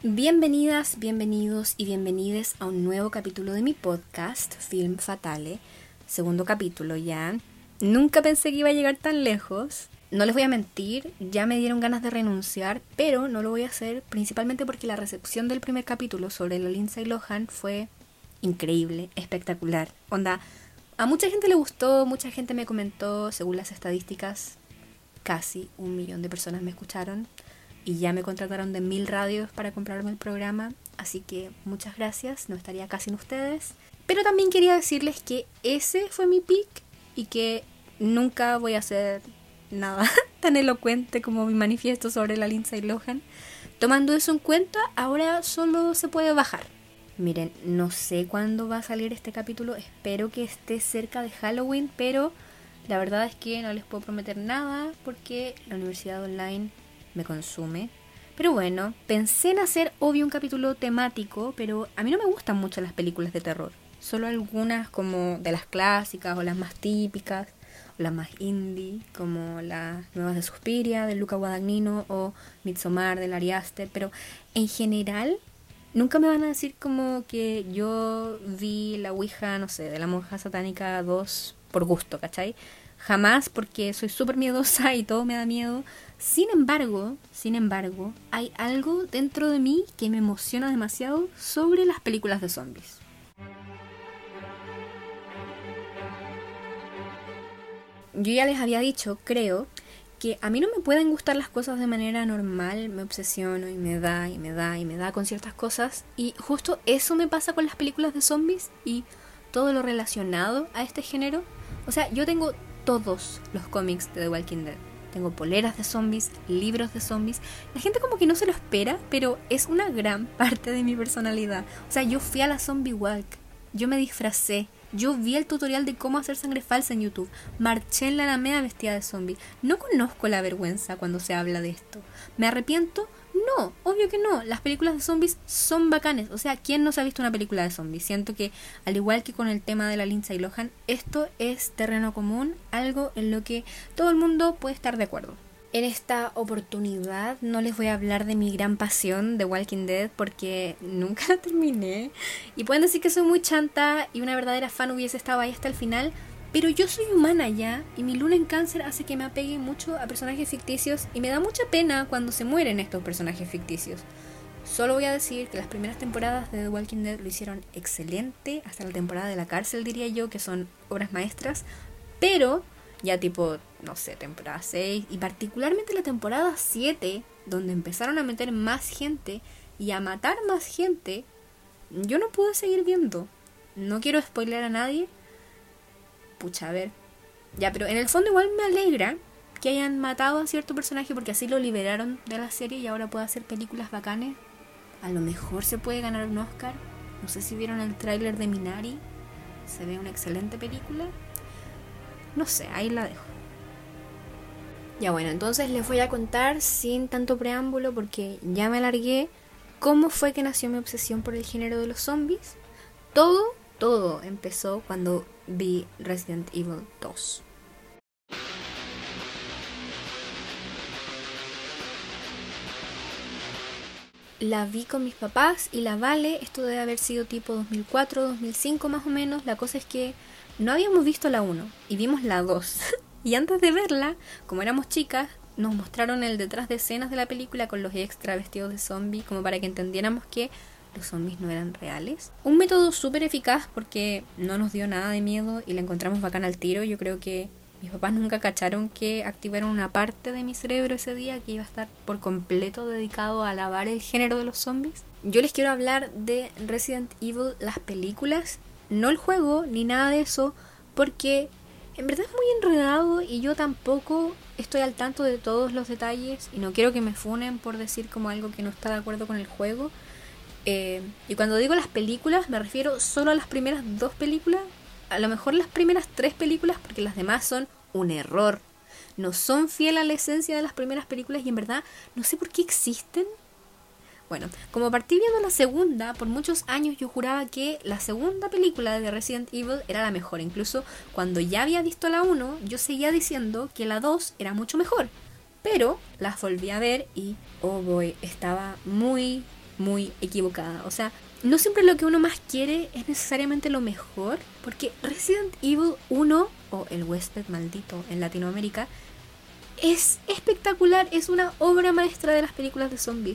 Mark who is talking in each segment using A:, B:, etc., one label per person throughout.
A: Bienvenidas, bienvenidos y bienvenides a un nuevo capítulo de mi podcast, Film Fatale. Segundo capítulo ya. Nunca pensé que iba a llegar tan lejos. No les voy a mentir, ya me dieron ganas de renunciar, pero no lo voy a hacer principalmente porque la recepción del primer capítulo sobre la Lindsay Lohan fue increíble, espectacular. Onda, a mucha gente le gustó, mucha gente me comentó, según las estadísticas, casi 1 millón de personas me escucharon. Y ya me contrataron de 1000 radios para comprarme el programa. Así que muchas gracias, no estaría acá sin ustedes. Pero también quería decirles que ese fue mi pick y que nunca voy a hacer nada tan elocuente como mi manifiesto sobre la Lindsay Lohan. Tomando eso en cuenta, ahora solo se puede bajar. Miren, no sé cuándo va a salir este capítulo, espero que esté cerca de Halloween, pero la verdad es que no les puedo prometer nada porque la universidad online me consume. Pero bueno, pensé en hacer obvio un capítulo temático, pero a mí no me gustan mucho las películas de terror. Solo algunas como de las clásicas o las más típicas, o las más indie, como las nuevas de Suspiria, de Luca Guadagnino, o Midsommar, de Ari Aster. Pero en general, nunca me van a decir como que yo vi la Ouija, no sé, de la monja satánica 2 por gusto, ¿cachai? Jamás, porque soy súper miedosa y todo me da miedo. Sin embargo, hay algo dentro de mí que me emociona demasiado sobre las películas de zombies. Yo ya les había dicho, creo, que a mí no me pueden gustar las cosas de manera normal, me obsesiono y me da con ciertas cosas. Y justo eso me pasa con las películas de zombies y todo lo relacionado a este género. O sea, yo tengo todos los cómics de The Walking Dead. Tengo poleras de zombies, libros de zombies. La gente como que no se lo espera, pero es una gran parte de mi personalidad. O sea, yo fui a la Zombie Walk, yo me disfracé, yo vi el tutorial de cómo hacer sangre falsa en YouTube, marché en la Alameda vestida de zombie. No conozco la vergüenza cuando se habla de esto. ¿Me arrepiento? No, obvio que no. Las películas de zombies son bacanes. O sea, ¿quién no se ha visto una película de zombies? Siento que, al igual que con el tema de la Lindsay Lohan, esto es terreno común, algo en lo que todo el mundo puede estar de acuerdo. En esta oportunidad no les voy a hablar de mi gran pasión de Walking Dead porque nunca la terminé. Y pueden decir que soy muy chanta y una verdadera fan hubiese estado ahí hasta el final. Pero yo soy humana ya, y mi luna en cáncer hace que me apegue mucho a personajes ficticios y me da mucha pena cuando se mueren estos personajes ficticios. Solo voy a decir que las primeras temporadas de The Walking Dead lo hicieron excelente, hasta la temporada de la cárcel diría yo, que son obras maestras, pero ya tipo, no sé, temporada 6 y particularmente la temporada 7, donde empezaron a meter más gente y a matar más gente, yo no pude seguir viendo. No quiero spoilear a nadie. Pucha, a ver. Ya, pero en el fondo igual me alegra que hayan matado a cierto personaje porque así lo liberaron de la serie y ahora puede hacer películas bacanes. A lo mejor se puede ganar un Oscar. No sé si vieron el tráiler de Minari. Se ve una excelente película. No sé, ahí la dejo. Ya bueno, entonces les voy a contar sin tanto preámbulo porque ya me alargué cómo fue que nació mi obsesión por el género de los zombies. Todo empezó cuando vi Resident Evil 2. La vi con mis papás y la Vale, esto debe haber sido tipo 2004, 2005 más o menos. La cosa es que no habíamos visto la 1 y vimos la 2. Y antes de verla, como éramos chicas, nos mostraron el detrás de escenas de la película con los extra vestidos de zombie, como para que entendiéramos que los zombies no eran reales. Un método súper eficaz porque no nos dio nada de miedo y la encontramos bacana al tiro. Yo creo que mis papás nunca cacharon que activaron una parte de mi cerebro ese día que iba a estar por completo dedicado a alabar el género de los zombies. Yo les quiero hablar de Resident Evil, las películas, no el juego ni nada de eso, porque en verdad es muy enredado y yo tampoco estoy al tanto de todos los detalles y no quiero que me funen por decir como algo que no está de acuerdo con el juego. Y cuando digo las películas me refiero solo a las primeras 2 películas, a lo mejor las primeras 3 películas, porque las demás son un error, no son fieles a la esencia de las primeras películas y en verdad no sé por qué existen. Bueno, como partí viendo la segunda, por muchos años yo juraba que la segunda película de Resident Evil era la mejor. Incluso cuando ya había visto la 1, yo seguía diciendo que la 2 era mucho mejor. Pero las volví a ver y, oh boy, estaba muy muy equivocada. O sea, no siempre lo que uno más quiere es necesariamente lo mejor, porque Resident Evil 1, o el huésped maldito en Latinoamérica, es espectacular, es una obra maestra de las películas de zombies.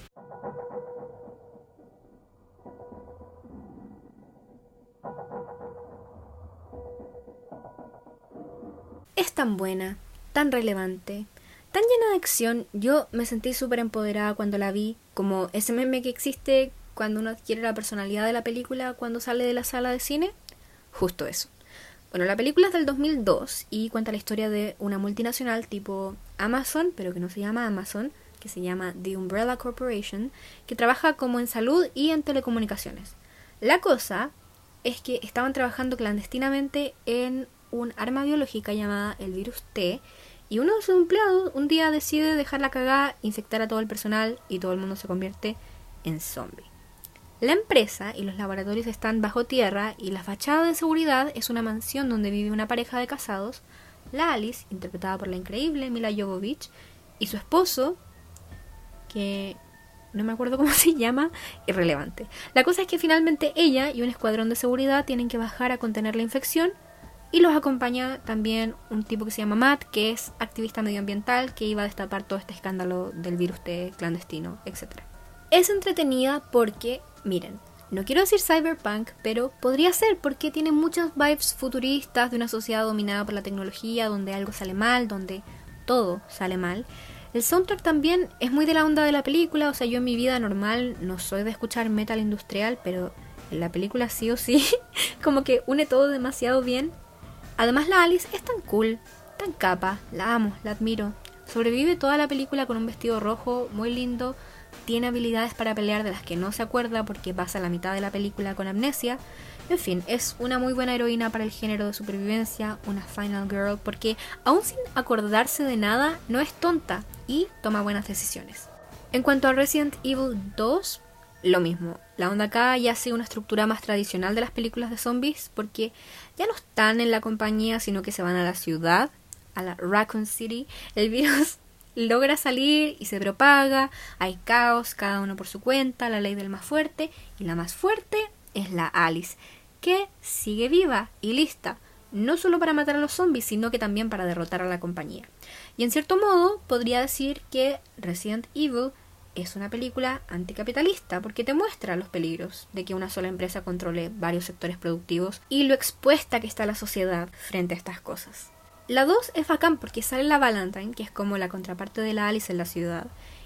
A: Es tan buena, tan relevante, tan llena de acción. Yo me sentí súper empoderada cuando la vi, como ese meme que existe cuando uno adquiere la personalidad de la película cuando sale de la sala de cine. Justo eso. Bueno, la película es del 2002 y cuenta la historia de una multinacional tipo Amazon, pero que no se llama Amazon, que se llama The Umbrella Corporation, que trabaja como en salud y en telecomunicaciones. La cosa es que estaban trabajando clandestinamente en un arma biológica llamada el virus T, y uno de sus empleados un día decide dejar la cagada, infectar a todo el personal y todo el mundo se convierte en zombie. La empresa y los laboratorios están bajo tierra y la fachada de seguridad es una mansión donde vive una pareja de casados, la Alice, interpretada por la increíble Mila Jovovich, y su esposo, que no me acuerdo cómo se llama, irrelevante. La cosa es que finalmente ella y un escuadrón de seguridad tienen que bajar a contener la infección, y los acompaña también un tipo que se llama Matt, que es activista medioambiental, que iba a destapar todo este escándalo del virus T clandestino, etc. Es entretenida porque, miren, no quiero decir cyberpunk, pero podría ser porque tiene muchas vibes futuristas de una sociedad dominada por la tecnología, donde algo sale mal, donde todo sale mal. El soundtrack también es muy de la onda de la película, o sea, yo en mi vida normal no soy de escuchar metal industrial, pero en la película sí o sí, como que une todo demasiado bien. Además la Alice es tan cool, tan capa, la amo, la admiro. Sobrevive toda la película con un vestido rojo muy lindo, tiene habilidades para pelear de las que no se acuerda porque pasa la mitad de la película con amnesia. En fin, es una muy buena heroína para el género de supervivencia, una final girl, porque aún sin acordarse de nada, no es tonta y toma buenas decisiones. En cuanto a Resident Evil 2, lo mismo. La onda acá ya sigue una estructura más tradicional de las películas de zombies porque ya no están en la compañía, sino que se van a la ciudad, a la Raccoon City. El virus logra salir y se propaga, hay caos, cada uno por su cuenta, la ley del más fuerte, y la más fuerte es la Alice, que sigue viva y lista, no solo para matar a los zombies, sino que también para derrotar a la compañía. Y en cierto modo podría decir que Resident Evil es una película anticapitalista porque te muestra los peligros de que una sola empresa controle varios sectores productivos y lo expuesta que está la sociedad frente a estas cosas. La 2 es bacán porque sale la Valentine, que es como la contraparte de la Alice en la ciudad.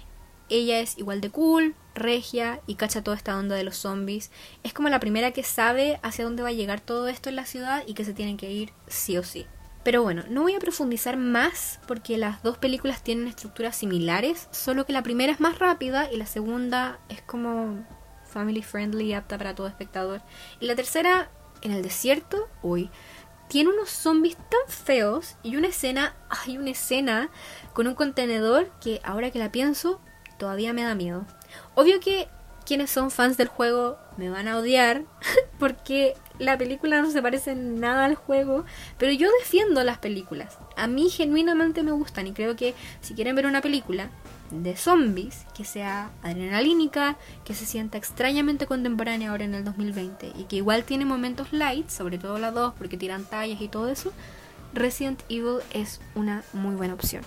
A: Ella es igual de cool, regia y cacha toda esta onda de los zombies. Es como la primera que sabe hacia dónde va a llegar todo esto en la ciudad y que se tienen que ir sí o sí. Pero bueno, no voy a profundizar más porque las dos películas tienen estructuras similares, solo que la primera es más rápida y la segunda es como family friendly, apta para todo espectador. Y la tercera, en el desierto, tiene unos zombies tan feos y hay una escena con un contenedor que ahora que la pienso todavía me da miedo. Obvio que quienes son fans del juego me van a odiar porque la película no se parece en nada al juego, pero yo defiendo las películas. A mí genuinamente me gustan y creo que si quieren ver una película de zombies que sea adrenalínica, que se sienta extrañamente contemporánea ahora en el 2020 y que igual tiene momentos light, sobre todo la 2 porque tiran tallas y todo eso, Resident Evil es una muy buena opción.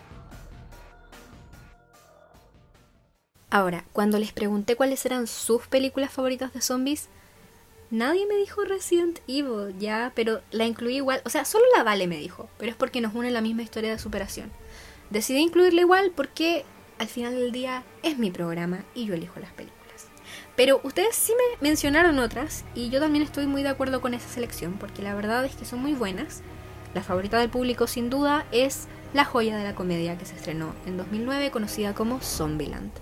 A: Ahora, cuando les pregunté cuáles eran sus películas favoritas de zombies, nadie me dijo Resident Evil, ya, pero la incluí igual. O sea, solo la Vale me dijo, pero es porque nos une la misma historia de superación. Decidí incluirla igual porque al final del día es mi programa y yo elijo las películas. Pero ustedes sí me mencionaron otras y yo también estoy muy de acuerdo con esa selección porque la verdad es que son muy buenas. La favorita del público sin duda es la joya de la comedia que se estrenó en 2009 conocida como Zombieland.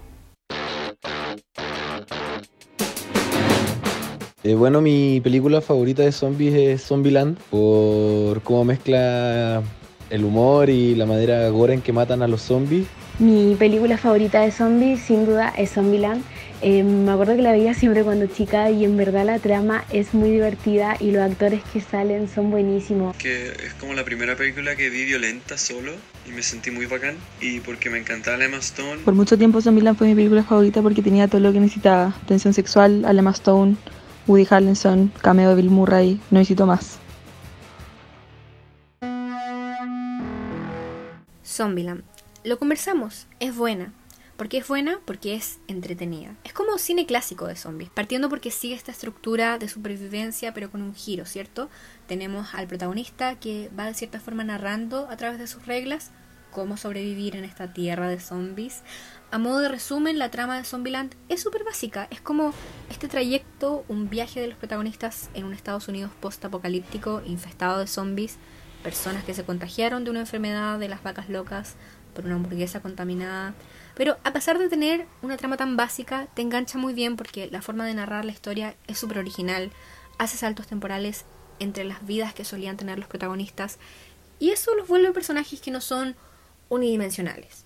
B: Bueno, mi película favorita de zombies es Zombieland por cómo mezcla el humor y la manera gore en que matan a los zombies.
C: Mi película favorita de zombies sin duda es Zombieland. Me acuerdo que la veía siempre cuando chica y en verdad la trama es muy divertida y los actores que salen son buenísimos.
D: Que es como la primera película que vi violenta solo y me sentí muy bacán. Y porque me encantaba la Emma Stone.
E: Por mucho tiempo Zombieland fue mi película favorita porque tenía todo lo que necesitaba. Tensión sexual, a la Emma Stone, Woody Harrelson, cameo de Bill Murray, no necesito más.
A: Zombieland. Lo conversamos, es buena. ¿Por qué es buena? Porque es entretenida. Es como cine clásico de zombies, partiendo porque sigue esta estructura de supervivencia pero con un giro, ¿cierto? Tenemos al protagonista que va de cierta forma narrando a través de sus reglas cómo sobrevivir en esta tierra de zombies. A modo de resumen, la trama de Zombieland es súper básica. Es como este trayecto, un viaje de los protagonistas en un Estados Unidos post-apocalíptico infestado de zombies, personas que se contagiaron de una enfermedad de las vacas locas por una hamburguesa contaminada. Pero a pesar de tener una trama tan básica, te engancha muy bien porque la forma de narrar la historia es súper original, hace saltos temporales entre las vidas que solían tener los protagonistas y eso los vuelve personajes que no son unidimensionales.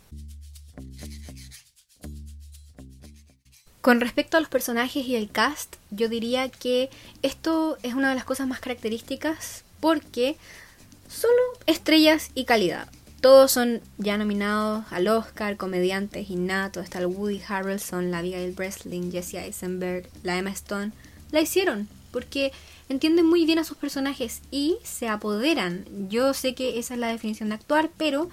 A: Con respecto a los personajes y el cast, yo diría que esto es una de las cosas más características porque solo estrellas y calidad. Todos son ya nominados al Oscar, comediantes innatos. Está el Woody Harrelson, la Abigail Breslin, Jesse Eisenberg, la Emma Stone. La hicieron porque entienden muy bien a sus personajes y se apoderan. Yo sé que esa es la definición de actuar, pero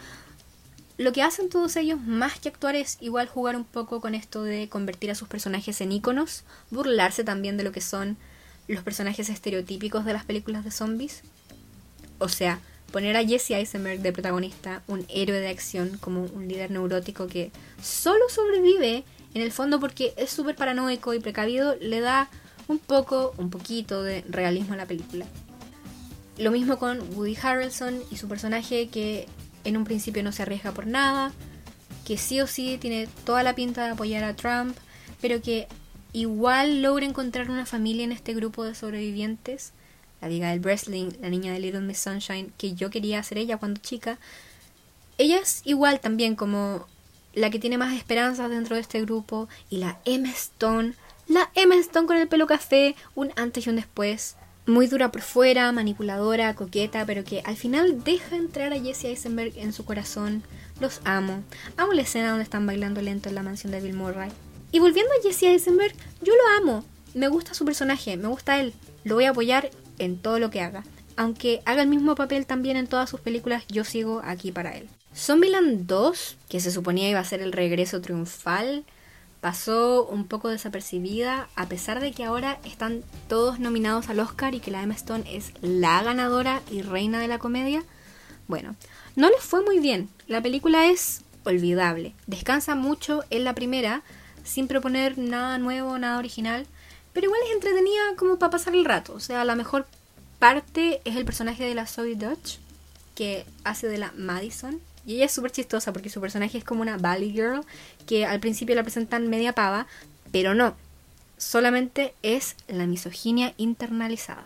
A: lo que hacen todos ellos, más que actuar, es igual jugar un poco con esto de convertir a sus personajes en íconos, burlarse también de lo que son los personajes estereotípicos de las películas de zombies. O sea, poner a Jesse Eisenberg de protagonista, un héroe de acción, como un líder neurótico que solo sobrevive en el fondo porque es súper paranoico y precavido, le da un poquito de realismo a la película. Lo mismo con Woody Harrelson y su personaje que en un principio no se arriesga por nada, que sí o sí tiene toda la pinta de apoyar a Trump, pero que igual logra encontrar una familia en este grupo de sobrevivientes. La Abigail Breslin, la niña de Little Miss Sunshine, que yo quería ser ella cuando chica. Ella es igual también como la que tiene más esperanzas dentro de este grupo. Y la Emma Stone con el pelo café, un antes y un después. Muy dura por fuera, manipuladora, coqueta, pero que al final deja entrar a Jesse Eisenberg en su corazón. Los amo. Amo la escena donde están bailando lento en la mansión de Bill Murray. Y volviendo a Jesse Eisenberg, yo lo amo. Me gusta su personaje, me gusta él. Lo voy a apoyar en todo lo que haga. Aunque haga el mismo papel también en todas sus películas, yo sigo aquí para él. Zombieland 2, que se suponía iba a ser el regreso triunfal, pasó un poco desapercibida, a pesar de que ahora están todos nominados al Oscar y que la Emma Stone es la ganadora y reina de la comedia. Bueno, no les fue muy bien. La película es olvidable. Descansa mucho en la primera, sin proponer nada nuevo, nada original, pero igual es entretenida como para pasar el rato. O sea, la mejor parte es el personaje de la Zoe Dutch, que hace de la Madison. Y ella es súper chistosa porque su personaje es como una Valley Girl, que al principio la presentan media pava, pero no. Solamente es la misoginia internalizada.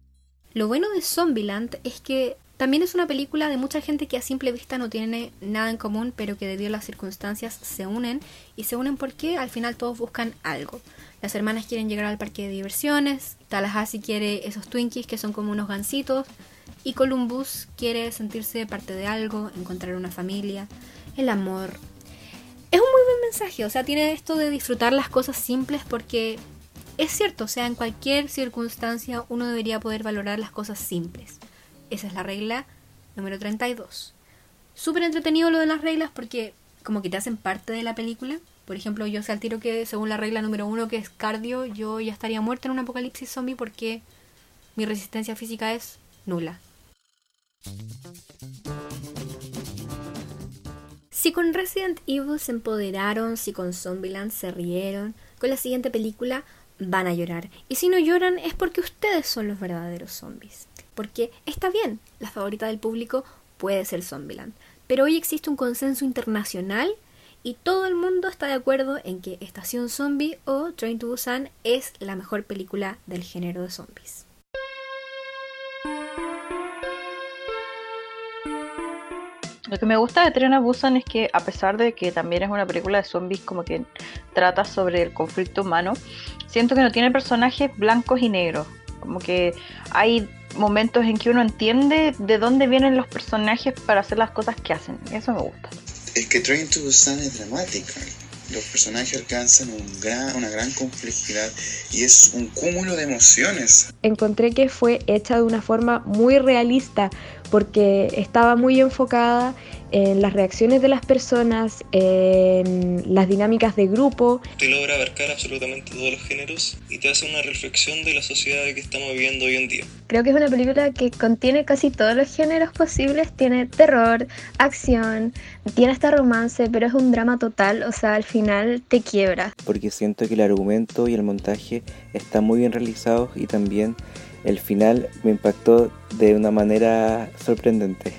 A: Lo bueno de Zombieland es que también es una película de mucha gente que a simple vista no tiene nada en común, pero que debido a las circunstancias se unen. Y se unen porque al final todos buscan algo. Las hermanas quieren llegar al parque de diversiones, Tallahassee quiere esos Twinkies que son como unos gansitos, y Columbus quiere sentirse parte de algo, encontrar una familia, el amor. Es un muy buen mensaje, o sea, tiene esto de disfrutar las cosas simples porque es cierto, o sea, en cualquier circunstancia uno debería poder valorar las cosas simples. Esa es la regla número 32. Súper entretenido lo de las reglas porque como que te hacen parte de la película. Por ejemplo, yo sé al tiro que según la regla número 1, que es cardio, yo ya estaría muerta en un apocalipsis zombie porque mi resistencia física es nula. Si con Resident Evil se empoderaron, si con Zombieland se rieron, con la siguiente película van a llorar. Y si no lloran es porque ustedes son los verdaderos zombies. Porque está bien, la favorita del público puede ser Zombieland. Pero hoy existe un consenso internacional y todo el mundo está de acuerdo en que Estación Zombie o Train to Busan es la mejor película del género de zombies.
F: Lo que me gusta de Tren a Busan es que, a pesar de que también es una película de zombies como que trata sobre el conflicto humano, siento que no tiene personajes blancos y negros. Como que hay momentos en que uno entiende de dónde vienen los personajes para hacer las cosas que hacen. Eso me gusta.
G: Es que Train to Busan es dramática. Los personajes alcanzan una gran complejidad y es un cúmulo de emociones.
C: Encontré que fue hecha de una forma muy realista porque estaba muy enfocada en las reacciones de las personas, en las dinámicas de grupo.
D: Te logra abarcar absolutamente todos los géneros y te hace una reflexión de la sociedad que estamos viviendo hoy en día.
H: Creo que es una película que contiene casi todos los géneros posibles. Tiene terror, acción, tiene hasta romance, pero es un drama total, o sea, al final te quiebra.
I: Porque siento que el argumento y el montaje están muy bien realizados y también el final me impactó de una manera sorprendente.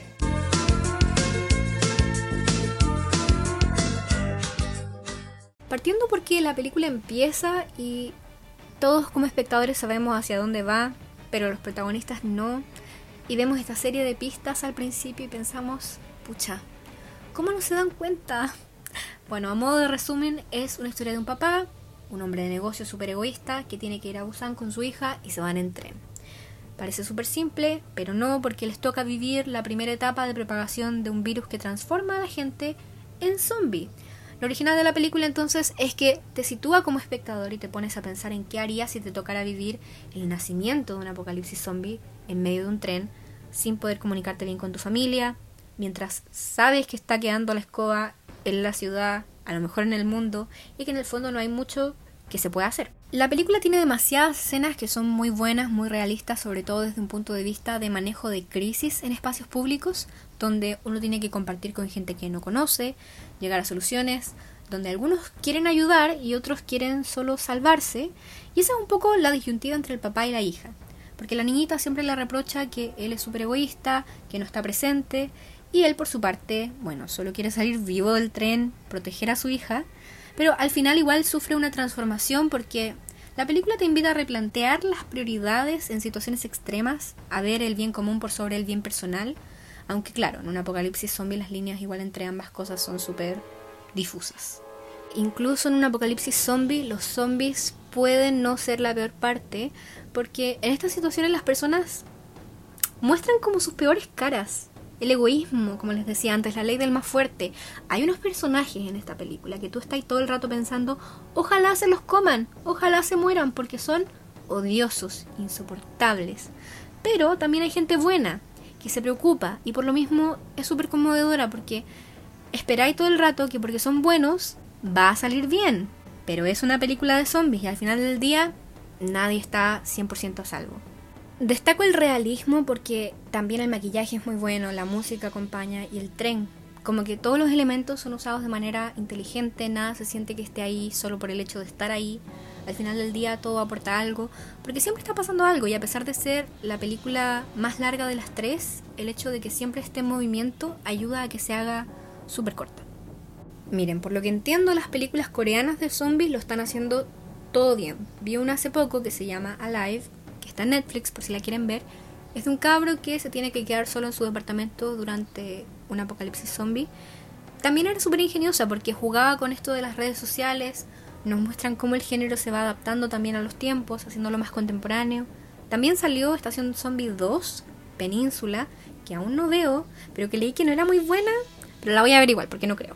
A: Partiendo porque la película empieza y todos como espectadores sabemos hacia dónde va, pero los protagonistas no, y vemos esta serie de pistas al principio y pensamos, pucha, ¿cómo no se dan cuenta? Bueno, a modo de resumen, es una historia de un papá, un hombre de negocio súper egoísta que tiene que ir a Busan con su hija y se van en tren. Parece súper simple, pero no, porque les toca vivir la primera etapa de propagación de un virus que transforma a la gente en zombie. Lo original de la película entonces es que te sitúa como espectador y te pones a pensar en qué harías si te tocara vivir el nacimiento de un apocalipsis zombie en medio de un tren, sin poder comunicarte bien con tu familia, mientras sabes que está quedando la escoba en la ciudad, a lo mejor en el mundo, y que en el fondo no hay mucho que se pueda hacer. La película tiene demasiadas escenas que son muy buenas, muy realistas, sobre todo desde un punto de vista de manejo de crisis en espacios públicos, donde uno tiene que compartir con gente que no conoce, llegar a soluciones, donde algunos quieren ayudar y otros quieren solo salvarse, y esa es un poco la disyuntiva entre el papá y la hija, porque la niñita siempre le reprocha que él es súper egoísta, que no está presente, y él por su parte, bueno, solo quiere salir vivo del tren, proteger a su hija, pero al final igual sufre una transformación porque la película te invita a replantear las prioridades en situaciones extremas, a ver el bien común por sobre el bien personal, aunque claro, en un apocalipsis zombie las líneas igual entre ambas cosas son súper difusas. Incluso en un apocalipsis zombie, los zombies pueden no ser la peor parte, porque en estas situaciones las personas muestran como sus peores caras. El egoísmo, como les decía antes, la ley del más fuerte. Hay unos personajes en esta película que tú estás todo el rato pensando, ojalá se los coman, ojalá se mueran, porque son odiosos, insoportables. Pero también hay gente buena, que se preocupa, y por lo mismo es súper conmovedora, porque esperáis todo el rato que porque son buenos, va a salir bien. Pero es una película de zombies, y al final del día, nadie está 100% a salvo. Destaco el realismo porque también el maquillaje es muy bueno, la música acompaña y el tren. Como que todos los elementos son usados de manera inteligente, nada se siente que esté ahí solo por el hecho de estar ahí. Al final del día todo aporta algo, porque siempre está pasando algo y a pesar de ser la película más larga de las tres, el hecho de que siempre esté en movimiento ayuda a que se haga súper corta. Miren, por lo que entiendo, las películas coreanas de zombies lo están haciendo todo bien. Vi una hace poco que se llama Alive, está en Netflix por si la quieren ver. Es de un cabro que se tiene que quedar solo en su departamento durante un apocalipsis zombie. También era súper ingeniosa porque jugaba con esto de las redes sociales. Nos muestran cómo el género se va adaptando también a los tiempos, haciéndolo más contemporáneo. También salió Estación Zombie 2, Península, que aún no veo, pero que leí que no era muy buena, pero la voy a ver igual porque no creo.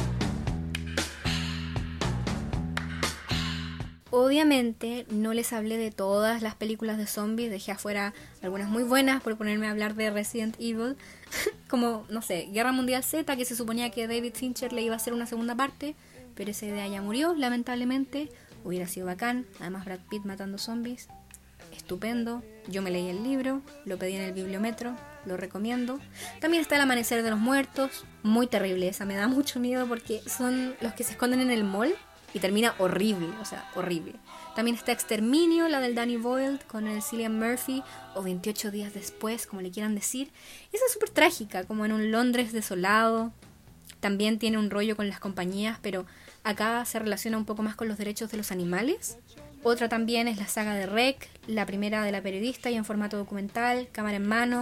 A: Obviamente no les hablé de todas las películas de zombies, dejé afuera algunas muy buenas por ponerme a hablar de Resident Evil, como, no sé, Guerra Mundial Z, que se suponía que David Fincher le iba a hacer una segunda parte, pero esa idea ya murió, lamentablemente. Hubiera sido bacán, además Brad Pitt matando zombies, estupendo. Yo me leí el libro, lo pedí en el bibliometro, lo recomiendo. También está El Amanecer de los Muertos, muy terrible esa, me da mucho miedo porque son los que se esconden en el mall. Y termina horrible, o sea, horrible. También está Exterminio, la del Danny Boyle con el Cillian Murphy, o 28 días después, como le quieran decir. Esa es súper trágica, como en un Londres desolado. También tiene un rollo con las compañías, pero acá se relaciona un poco más con los derechos de los animales. Otra también es la saga de REC, la primera de la periodista y en formato documental, cámara en mano.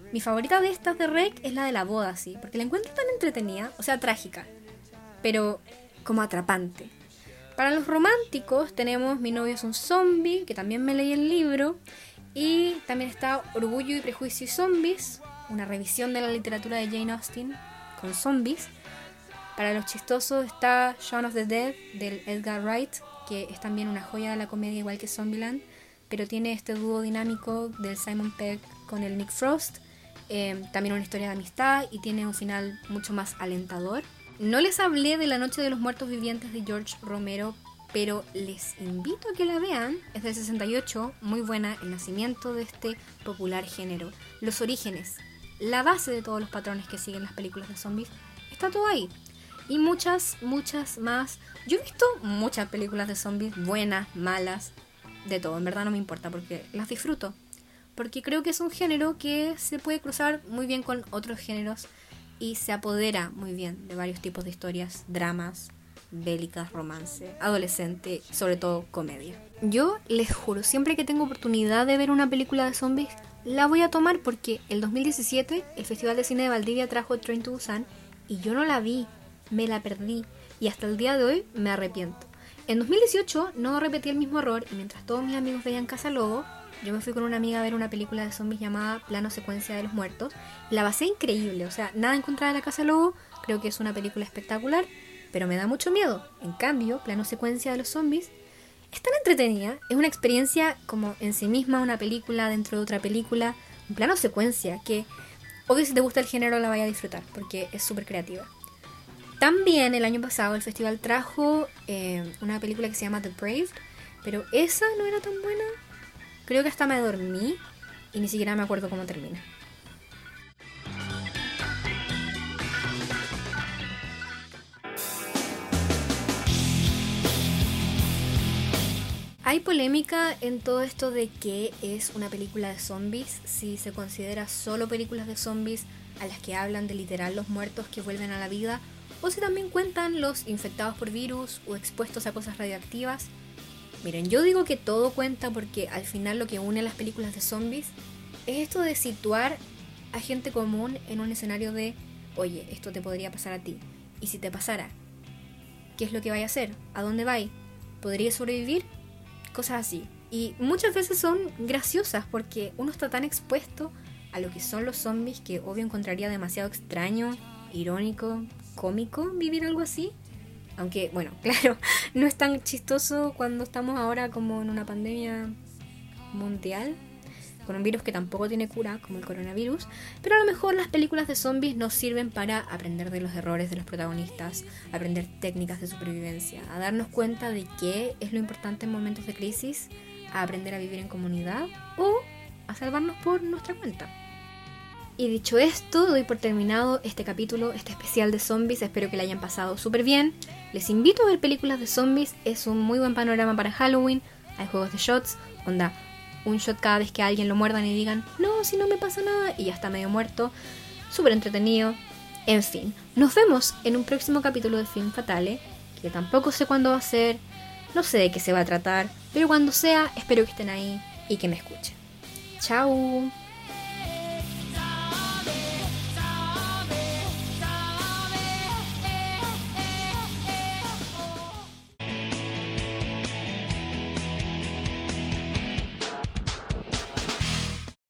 A: Mi favorita de estas de REC es la de la boda, sí, porque la encuentro tan entretenida, o sea, trágica, pero como atrapante. Para los románticos tenemos Mi novio es un zombie, que también me leí el libro, y también está Orgullo y prejuicio y zombies, una revisión de la literatura de Jane Austen con zombies. Para los chistosos está Shaun of the Dead del Edgar Wright, que es también una joya de la comedia igual que Zombieland, pero tiene este dúo dinámico del Simon Pegg con el Nick Frost, también una historia de amistad y tiene un final mucho más alentador. No les hablé de La noche de los muertos vivientes de George Romero, pero les invito a que la vean. Es del 68, muy buena, el nacimiento de este popular género, los orígenes, la base de todos los patrones que siguen las películas de zombies, está todo ahí. Y muchas más. Yo he visto muchas películas de zombies, buenas, malas, de todo. En verdad no me importa porque las disfruto. Porque creo que es un género que se puede cruzar muy bien con otros géneros y se apodera muy bien de varios tipos de historias, dramas, bélicas, romance, adolescente, sobre todo comedia. Yo les juro, siempre que tengo oportunidad de ver una película de zombies, la voy a tomar porque el 2017 el Festival de Cine de Valdivia trajo Train to Busan y yo no la vi. Me la perdí y hasta el día de hoy me arrepiento. En 2018 no repetí el mismo error y mientras todos mis amigos veían Casa Lobo, yo me fui con una amiga a ver una película de zombies llamada Plano Secuencia de los Muertos. La pasé increíble, o sea, nada en contra de la Casa Lobo, creo que es una película espectacular, pero me da mucho miedo. En cambio, Plano Secuencia de los Zombies es tan entretenida, es una experiencia como en sí misma, una película dentro de otra película, un plano secuencia que, obvio, si te gusta el género la vaya a disfrutar porque es súper creativa. También el año pasado el festival trajo una película que se llama The Brave, pero esa no era tan buena. Creo que hasta me dormí y ni siquiera me acuerdo cómo termina. Hay polémica en todo esto de qué es una película de zombies, si se considera solo películas de zombies a las que hablan de literal los muertos que vuelven a la vida, o si también cuentan los infectados por virus o expuestos a cosas radioactivas. Miren, yo digo que todo cuenta porque al final lo que une a las películas de zombies es esto de situar a gente común en un escenario de, oye, esto te podría pasar a ti. Y si te pasara, ¿qué es lo que vais a hacer? ¿A dónde vais? ¿Podrías sobrevivir? Cosas así. Y muchas veces son graciosas porque uno está tan expuesto a lo que son los zombies que obvio encontraría demasiado extraño, irónico, cómico vivir algo así. Aunque, bueno, claro, no es tan chistoso cuando estamos ahora como en una pandemia mundial, con un virus que tampoco tiene cura, como el coronavirus, pero a lo mejor las películas de zombies nos sirven para aprender de los errores de los protagonistas, aprender técnicas de supervivencia, a darnos cuenta de qué es lo importante en momentos de crisis, a aprender a vivir en comunidad o a salvarnos por nuestra cuenta. Y dicho esto, doy por terminado este capítulo, este especial de zombies. Espero que la hayan pasado súper bien. Les invito a ver películas de zombies. Es un muy buen panorama para Halloween. Hay juegos de shots. Onda, un shot cada vez que a alguien lo muerdan y digan, no, si no me pasa nada. Y ya está medio muerto. Súper entretenido. En fin, nos vemos en un próximo capítulo de Film Fatale. Que tampoco sé cuándo va a ser. No sé de qué se va a tratar. Pero cuando sea, espero que estén ahí y que me escuchen. Chao.